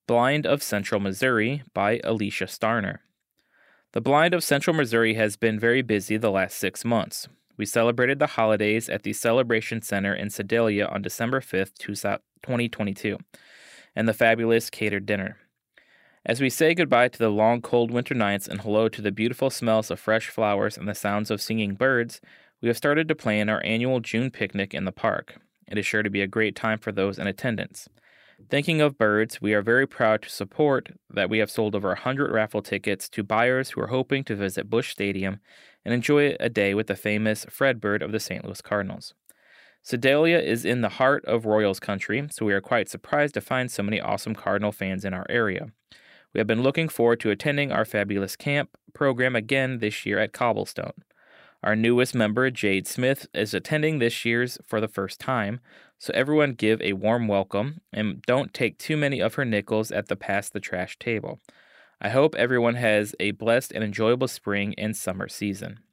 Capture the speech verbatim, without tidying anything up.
Blind of Central Missouri by Alicia Starner. The Blind of Central Missouri has been very busy the last six months. We celebrated the holidays at the Celebration Center in Sedalia on December fifth, twenty twenty-two, and the fabulous catered dinner. As we say goodbye to the long, cold winter nights and hello to the beautiful smells of fresh flowers and the sounds of singing birds, we have started to plan our annual June picnic in the park. It is sure to be a great time for those in attendance. Thinking of birds, we are very proud to support that we have sold over one hundred raffle tickets to buyers who are hoping to visit Busch Stadium and enjoy a day with the famous Fred Bird of the Saint Louis Cardinals. Sedalia is in the heart of Royals country, so we are quite surprised to find so many awesome Cardinal fans in our area. We have been looking forward to attending our fabulous camp program again this year at Cobblestone. Our newest member, Jade Smith, is attending this year's for the first time, so everyone give a warm welcome and don't take too many of her nickels at the pass the trash table. I hope everyone has a blessed and enjoyable spring and summer season.